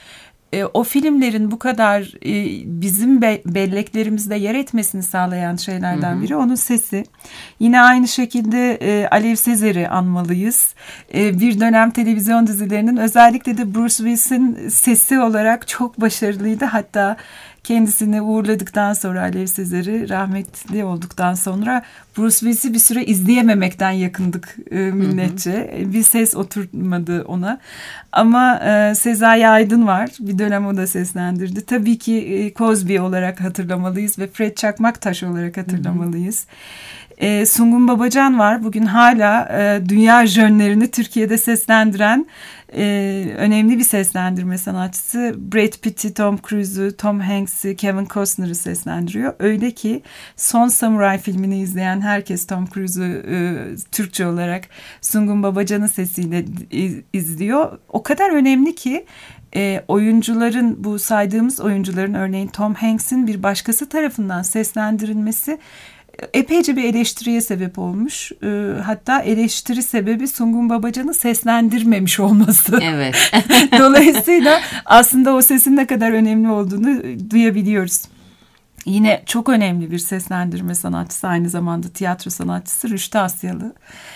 E, o filmlerin bu kadar e, bizim be- belleklerimizde yer etmesini sağlayan şeylerden hı hı. biri onun sesi. Yine aynı şekilde e, Alev Sezer'i anmalıyız. E, bir dönem televizyon dizilerinin özellikle de Bruce Willis'in sesi olarak çok başarılıydı. Hatta kendisini uğurladıktan sonra Alev Sezer'i rahmetli olduktan sonra Bruce Willis'i bir süre izleyememekten yakındık e, milletçe. Hı hı. Bir ses oturmadı ona. Ama e, Sezai Aydın var. Bir dönem o da seslendirdi. Tabii ki e, Cosby olarak hatırlamalıyız ve Fred Çakmaktaş olarak hatırlamalıyız. Hı hı. E, Sungun Babacan var. Bugün hala e, dünya jönlerini Türkiye'de seslendiren e, önemli bir seslendirme sanatçısı. Brad Pitt'i, Tom Cruise'u, Tom Hanks'i, Kevin Costner'ı seslendiriyor. Öyle ki Son Samurai filmini izleyen herkes Tom Cruise'u e, Türkçe olarak Sungun Babacan'ın sesiyle izliyor. O kadar önemli ki e, oyuncuların, bu saydığımız oyuncuların, örneğin Tom Hanks'in bir başkası tarafından seslendirilmesi epeyce bir eleştiriye sebep olmuş. E, hatta eleştiri sebebi Sungun Babacan'ı seslendirmemiş olması. Evet. Dolayısıyla aslında o sesin ne kadar önemli olduğunu duyabiliyoruz. Yine çok önemli bir seslendirme sanatçısı, aynı zamanda tiyatro sanatçısı Rüştü Asyalı.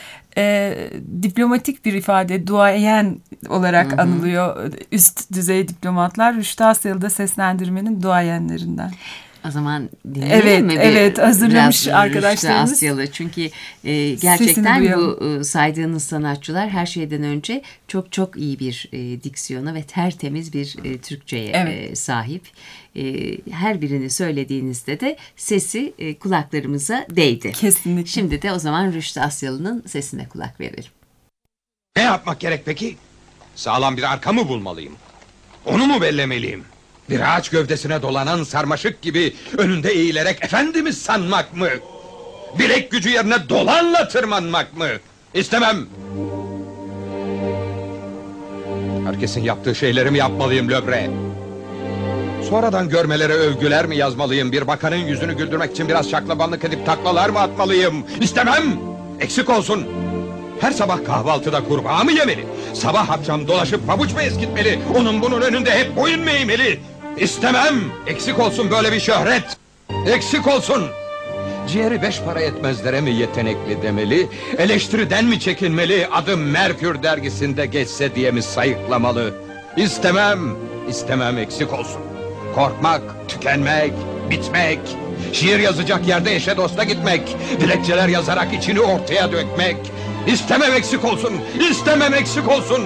E, diplomatik bir ifade, duayen olarak hı hı. anılıyor üst düzey diplomatlar. Rüştü Asyalı da seslendirmenin duayenlerinden. O zaman dinleyelim evet, mi? Evet, hazırlamış arkadaşlarımız. Asyalı. Çünkü e, gerçekten bu e, saydığınız sanatçılar her şeyden önce çok çok iyi bir e, diksiyona ve tertemiz bir e, Türkçe'ye evet. e, sahip. E, her birini söylediğinizde de sesi e, kulaklarımıza değdi. Kesinlikle. Şimdi de o zaman Rüştü Asyalı'nın sesine kulak verelim. Ne yapmak gerek peki? Sağlam bir arka mı bulmalıyım? Onu mu bellemeliyim? Bir ağaç gövdesine dolanan sarmaşık gibi önünde eğilerek efendimiz sanmak mı? Bilek gücü yerine dolanla tırmanmak mı? İstemem! Herkesin yaptığı şeyleri mi yapmalıyım Löbre? Sonradan görmelere övgüler mi yazmalıyım? Bir bakanın yüzünü güldürmek için biraz şaklabanlık edip taklalar mı atmalıyım? İstemem! Eksik olsun! Her sabah kahvaltıda kurbağa mı yemeli? Sabah akşam dolaşıp pabuç mu eskitmeli? Onun bunun önünde hep boyun mu eğmeli? İstemem! Eksik olsun böyle bir şöhret! Eksik olsun! Ciğeri beş para etmezlere mi yetenekli demeli? Eleştiriden mi çekinmeli? Adım Merkür dergisinde geçse diye mi sayıklamalı? İstemem! İstemem, eksik olsun! Korkmak, tükenmek, bitmek... Şiir yazacak yerde eşe dosta gitmek... Dilekçeler yazarak içini ortaya dökmek... İstemem, eksik olsun! İstemem, eksik olsun!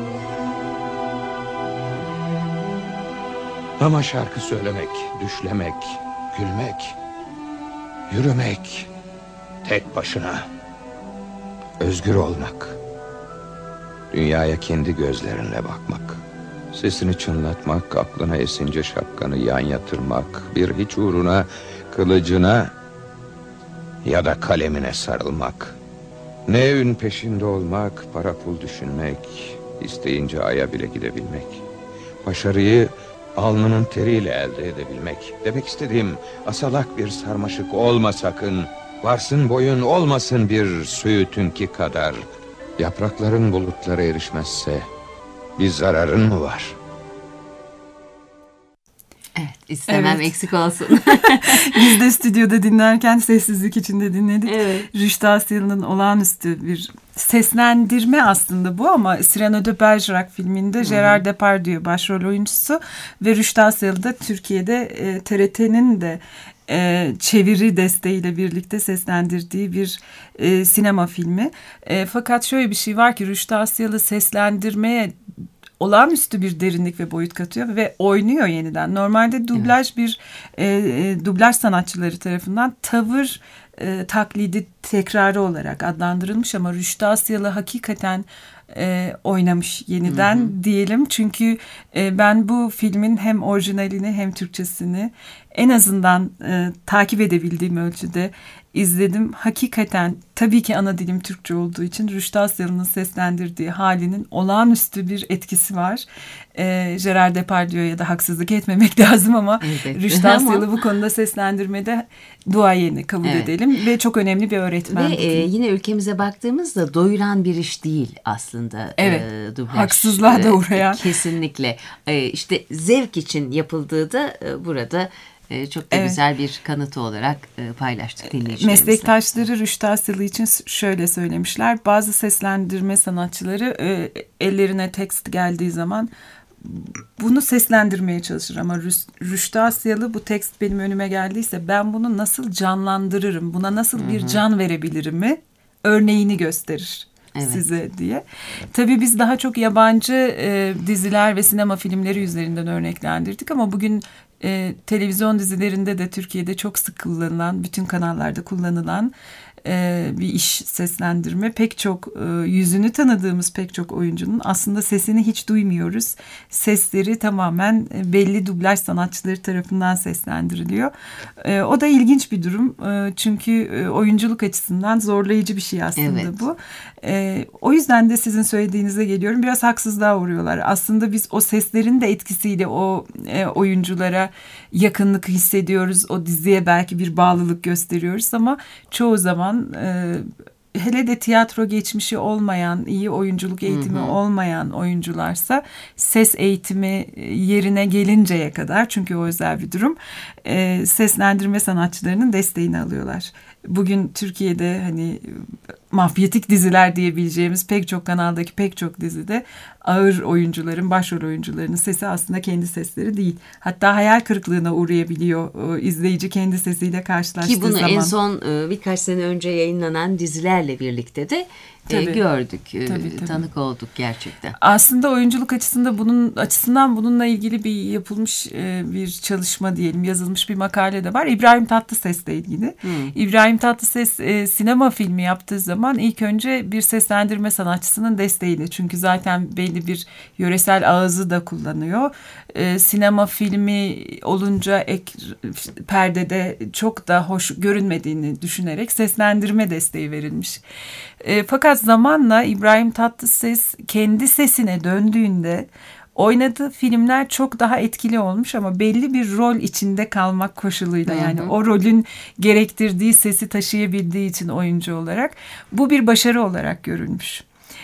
Ama şarkı söylemek, düşlemek, gülmek, yürümek, tek başına, özgür olmak, dünyaya kendi gözlerinle bakmak, sesini çınlatmak, aklına esince şapkanı yan yatırmak, bir hiç uğruna, kılıcına ya da kalemine sarılmak, ne ün peşinde olmak, para pul düşünmek, isteyince aya bile gidebilmek, başarıyı alnının teriyle elde edebilmek. Demek istediğim, asalak bir sarmaşık olma sakın. Varsın boyun, olmasın bir söğütünki kadar. Yaprakların bulutlara erişmezse bir zararın mı var? Evet, istemem evet. eksik olsun. Biz de stüdyoda dinlerken sessizlik içinde dinledik. Evet. Rüştü Asyalı'nın olağanüstü bir seslendirme aslında bu, ama Cyrano de Bergerac filminde Gerard Depardieu başrol oyuncusu ve Rüştü Asyalı da Türkiye'de e, T R T'nin de e, çeviri desteğiyle birlikte seslendirdiği bir e, sinema filmi. E, fakat şöyle bir şey var ki Rüştü Asyalı seslendirmeye olağanüstü bir derinlik ve boyut katıyor ve oynuyor yeniden. Normalde dublaj evet. bir e, e, dublaj sanatçıları tarafından tavır e, taklidi tekrarı olarak adlandırılmış, ama Rüştü Asyalı hakikaten e, oynamış yeniden hı hı. diyelim. Çünkü e, ben bu filmin hem orijinalini hem Türkçesini en azından e, takip edebildiğim ölçüde izledim. Hakikaten tabii ki ana dilim Türkçe olduğu için Rüştü Asyalı'nın seslendirdiği halinin olağanüstü bir etkisi var. E, Gerard Depardieu'ya da haksızlık etmemek lazım ama evet. Rüştü Asyalı bu konuda seslendirmede duayeni kabul evet. edelim ve çok önemli bir öğretmen. Ve e, yine ülkemize baktığımızda doyuran bir iş değil aslında. Evet. E, dublaj, haksızlığa da uğrayan. E, kesinlikle. E, işte zevk için yapıldığı da e, burada çok da evet. güzel bir kanıtı olarak paylaştık dinleyicilerimizle. Meslektaşları Rüştü Asyalı için şöyle söylemişler. Bazı seslendirme sanatçıları ellerine tekst geldiği zaman bunu seslendirmeye çalışır. Ama Rüştü Asyalı bu tekst benim önüme geldiyse ben bunu nasıl canlandırırım, buna nasıl bir can verebilirim mi örneğini gösterir. Evet. Size diye. Tabii biz daha çok yabancı e, diziler ve sinema filmleri üzerinden örneklendirdik ama bugün e, televizyon dizilerinde de Türkiye'de çok sık kullanılan, bütün kanallarda kullanılan e, bir iş seslendirme. Pek çok e, yüzünü tanıdığımız pek çok oyuncunun aslında sesini hiç duymuyoruz. Sesleri tamamen e, belli dublaj sanatçıları tarafından seslendiriliyor. E, o da ilginç bir durum. E, çünkü e, oyunculuk açısından zorlayıcı bir şey aslında evet. bu. E, o yüzden de sizin söylediğinize geliyorum. Biraz haksızlığa uğruyorlar. Aslında biz o seslerin de etkisiyle o e, oyunculara yakınlık hissediyoruz. O diziye belki bir bağlılık gösteriyoruz ama çoğu zaman e, hele de tiyatro geçmişi olmayan, iyi oyunculuk eğitimi hı hı. olmayan oyuncularsa ses eğitimi yerine gelinceye kadar, çünkü o özel bir durum, e, seslendirme sanatçılarının desteğini alıyorlar. Bugün Türkiye'de hani mafyatik diziler diyebileceğimiz pek çok kanaldaki pek çok dizide ağır oyuncuların, başrol oyuncularının sesi aslında kendi sesleri değil. Hatta hayal kırıklığına uğrayabiliyor izleyici kendi sesiyle karşılaştığı zaman. Ki bunu zaman. en son birkaç sene önce yayınlanan dizilerle birlikte de tabii, gördük, tabii, tabii. tanık olduk gerçekten. Aslında oyunculuk açısında bunun açısından bununla ilgili bir yapılmış bir çalışma diyelim, yazılmış bir makale de var. İbrahim Tatlıses'le ilgili. Hmm. İbrahim Tatlıses sinema filmi yaptığı zaman ilk önce bir seslendirme sanatçısının desteğiyle, çünkü zaten belli bir yöresel ağzı da kullanıyor. Sinema filmi olunca ek perdede çok da hoş görünmediğini düşünerek seslendirme desteği verilmiş. Fakat zamanla İbrahim Tatlıses kendi sesine döndüğünde oynadığı filmler çok daha etkili olmuş ama belli bir rol içinde kalmak koşuluyla, yani hı hı. o rolün gerektirdiği sesi taşıyabildiği için oyuncu olarak bu bir başarı olarak görülmüş.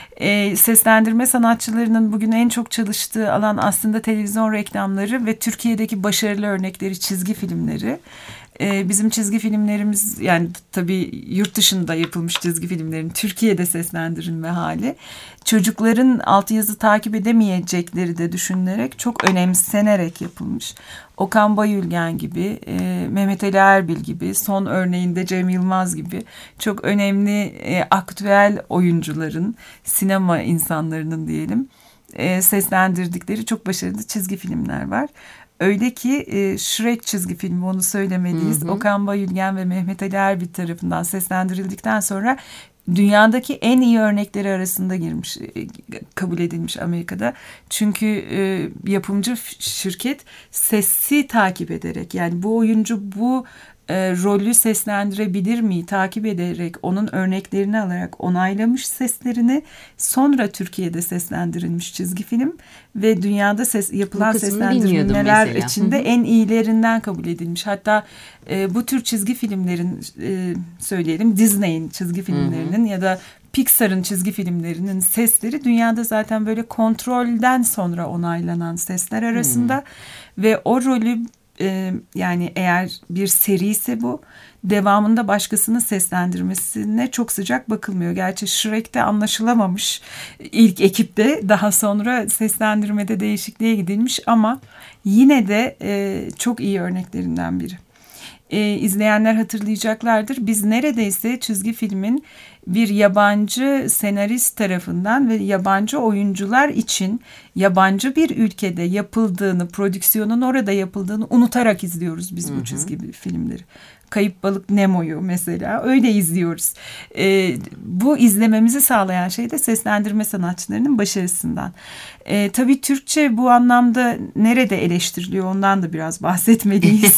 E, seslendirme sanatçılarının bugün en çok çalıştığı alan aslında televizyon reklamları ve Türkiye'deki başarılı örnekleri çizgi filmleri. Ee, bizim çizgi filmlerimiz, yani tabii yurt dışında yapılmış çizgi filmlerin Türkiye'de seslendirilme hali, çocukların altyazı takip edemeyecekleri de düşünülerek çok önemsenerek yapılmış. Okan Bayülgen gibi, e, Mehmet Ali Erbil gibi, son örneğinde Cem Yılmaz gibi çok önemli e, aktüel oyuncuların, sinema insanlarının diyelim e, seslendirdikleri çok başarılı çizgi filmler var. Öyle ki e, Shrek çizgi filmi, onu söylemeliyiz. Hı hı. Okan Bayülgen ve Mehmet Ali Erbil tarafından seslendirildikten sonra dünyadaki en iyi örnekleri arasında girmiş, e, kabul edilmiş Amerika'da. Çünkü e, yapımcı şirket sesi takip ederek, yani bu oyuncu bu e, rolü seslendirebilir mi takip ederek onun örneklerini alarak onaylamış seslerini, sonra Türkiye'de seslendirilmiş çizgi film ve dünyada ses, yapılan seslendirmeler içinde en iyilerinden kabul edilmiş. Hatta e, bu tür çizgi filmlerin e, söyleyelim Disney'in çizgi filmlerinin hı hı. ya da Pixar'ın çizgi filmlerinin sesleri dünyada zaten böyle kontrolden sonra onaylanan sesler arasında hmm. ve o rolü e, yani eğer bir seri ise bu, devamında başkasının seslendirmesine çok sıcak bakılmıyor. Gerçi Shrek'te anlaşılamamış ilk ekipte, daha sonra seslendirmede değişikliğe gidilmiş ama yine de e, çok iyi örneklerinden biri. E, izleyenler hatırlayacaklardır. Biz neredeyse çizgi filmin bir yabancı senarist tarafından ve yabancı oyuncular için yabancı bir ülkede yapıldığını, prodüksiyonun orada yapıldığını unutarak izliyoruz biz bu çizgi filmleri. Kayıp Balık Nemo'yu mesela öyle izliyoruz. E, bu izlememizi sağlayan şey de seslendirme sanatçılarının başarısından. E, tabii Türkçe bu anlamda nerede eleştiriliyor ondan da biraz bahsetmeliyiz.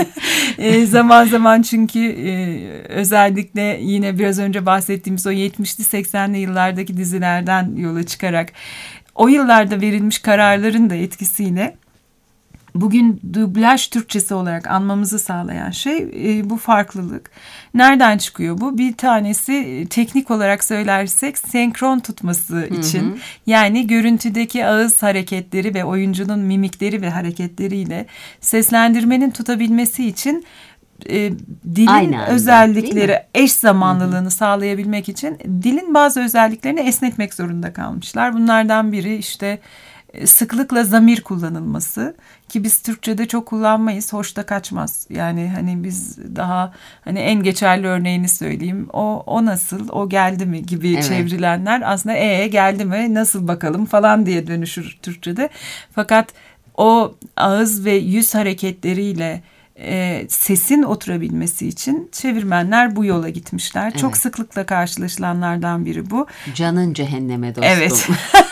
e, zaman zaman çünkü e, özellikle yine biraz önce bahsettiğimiz o yetmişli seksenli yıllardaki dizilerden yola çıkarak o yıllarda verilmiş kararların da etkisiyle bugün dublaj Türkçesi olarak anmamızı sağlayan şey e, bu farklılık. Nereden çıkıyor bu? Bir tanesi teknik olarak söylersek senkron tutması için. Hı hı. Yani görüntüdeki ağız hareketleri ve oyuncunun mimikleri ve hareketleriyle seslendirmenin tutabilmesi için e, dilin anda, özellikleri eş zamanlılığını hı hı. sağlayabilmek için dilin bazı özelliklerini esnetmek zorunda kalmışlar. Bunlardan biri işte sıklıkla zamir kullanılması ki biz Türkçe'de çok kullanmayız, hoş da kaçmaz. Yani hani biz daha hani en geçerli örneğini söyleyeyim. O o nasıl, o geldi mi gibi evet. çevrilenler aslında ee geldi mi, nasıl bakalım falan diye dönüşür Türkçe'de. Fakat o ağız ve yüz hareketleriyle E, sesin oturabilmesi için çevirmenler bu yola gitmişler. Evet. Çok sıklıkla karşılaşılanlardan biri bu. Canın cehenneme dostum. Evet.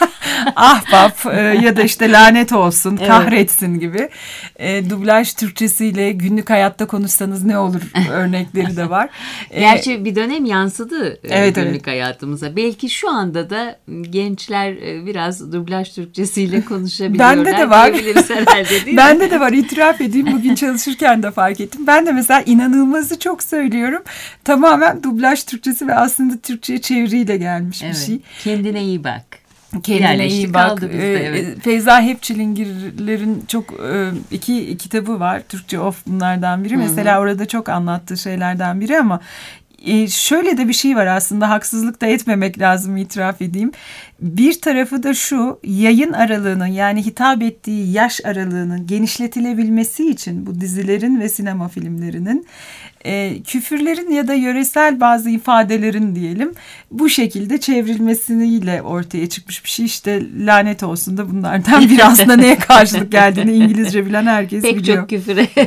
Ahbap e, ya da işte lanet olsun, evet. kahretsin gibi. E, dublaj Türkçesiyle günlük hayatta konuşsanız ne olur örnekleri de var. E, Gerçi bir dönem yansıdı evet, günlük evet. hayatımıza. Belki şu anda da gençler biraz dublaj Türkçesiyle konuşabiliyorlar. Bende de var. Herhalde, Bende de var. İtiraf edeyim, bugün çalışırken de fark ettim. Ben de mesela inanılmazı çok söylüyorum. Tamamen dublaj Türkçesi ve aslında Türkçe'ye çeviriyle gelmiş evet. bir şey. Kendine iyi bak. Kendine iyi bak. Bizde, evet. Feyza Hepçilingirler'in çok iki kitabı var. Türkçe Of bunlardan biri. Hı-hı. Mesela orada çok anlattığı şeylerden biri ama şöyle de bir şey var aslında, haksızlık da etmemek lazım, itiraf edeyim. Bir tarafı da şu, yayın aralığının yani hitap ettiği yaş aralığının genişletilebilmesi için bu dizilerin ve sinema filmlerinin e, küfürlerin ya da yöresel bazı ifadelerin diyelim bu şekilde çevrilmesiyle ortaya çıkmış bir şey. İşte lanet olsun da bunlardan biri, aslında neye karşılık geldiğini İngilizce bilen herkes Pek biliyor. Pek çok küfüre.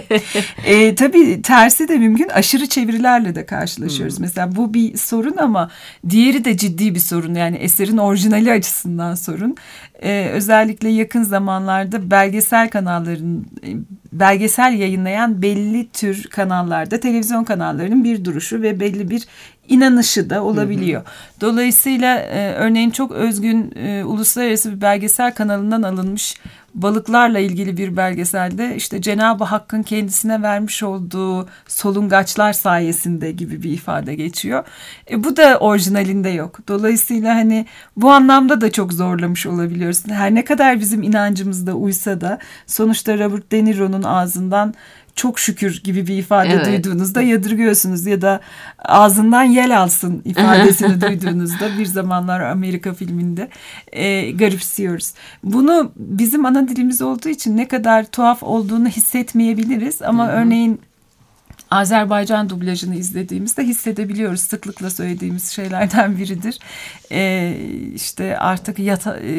e, tabii tersi de mümkün, aşırı çevirilerle de karşılaşıyoruz. Hmm. Mesela bu bir sorun ama diğeri de ciddi bir sorun, yani eserin orijinali açısından sorun. Ee, özellikle yakın zamanlarda belgesel kanalların, belgesel yayınlayan belli tür kanallarda televizyon kanallarının bir duruşu ve belli bir inanışı da olabiliyor. Hı hı. Dolayısıyla e, örneğin çok özgün e, uluslararası bir belgesel kanalından alınmış balıklarla ilgili bir belgeselde işte Cenab-ı Hakk'ın kendisine vermiş olduğu solungaçlar sayesinde gibi bir ifade geçiyor. E, bu da orijinalinde yok. Dolayısıyla hani bu anlamda da çok zorlamış olabiliyoruz. Her ne kadar bizim inancımızda uysa da sonuçta Robert De Niro'nun ağzından çok şükür gibi bir ifade evet. duyduğunuzda yadırgıyorsunuz ya da ağzından yel alsın ifadesini duyduğunuzda bir zamanlar Amerika filminde e, garipsiyoruz. Bunu bizim ana dilimiz olduğu için ne kadar tuhaf olduğunu hissetmeyebiliriz ama Hı-hı. örneğin Azerbaycan dublajını izlediğimizde hissedebiliyoruz. Sıklıkla söylediğimiz şeylerden biridir. Ee, işte artık yata, e,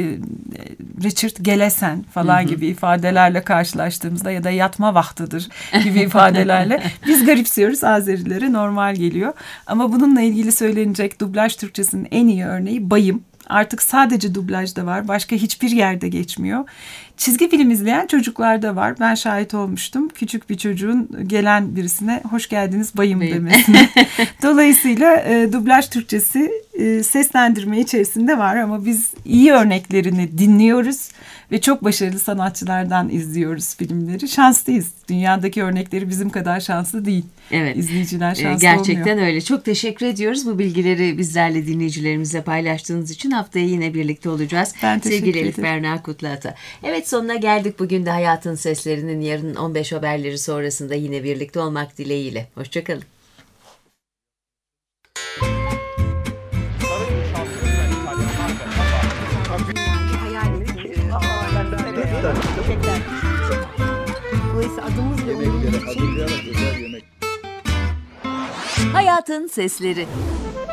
Richard Gelesen falan hı hı. gibi ifadelerle karşılaştığımızda ya da yatma vaktidir gibi ifadelerle biz garipsiyoruz. Azerilere normal geliyor. Ama bununla ilgili söylenecek dublaj Türkçesinin en iyi örneği Bayım. Artık sadece dublajda var. Başka hiçbir yerde geçmiyor. Çizgi film izleyen çocuklarda var. Ben şahit olmuştum. Küçük bir çocuğun gelen birisine hoş geldiniz bayım demesine. Dolayısıyla e, dublaj Türkçesi e, seslendirme içerisinde var ama biz iyi örneklerini dinliyoruz ve çok başarılı sanatçılardan izliyoruz filmleri. Şanslıyız. Dünyadaki örnekleri bizim kadar şanslı değil. Evet. İzleyiciler şanslı Gerçekten olmuyor. Gerçekten öyle. Çok teşekkür ediyoruz bu bilgileri bizlerle, dinleyicilerimizle paylaştığınız için. Haftaya yine birlikte olacağız. Ben teşekkür Sevgili ederim. Elif Berna Kutluata. Evet, sonuna geldik. Bugün de Hayatın Seslerinin yarın on beş haberleri sonrasında yine birlikte olmak dileğiyle. Hoşçakalın. Hayatın Sesleri.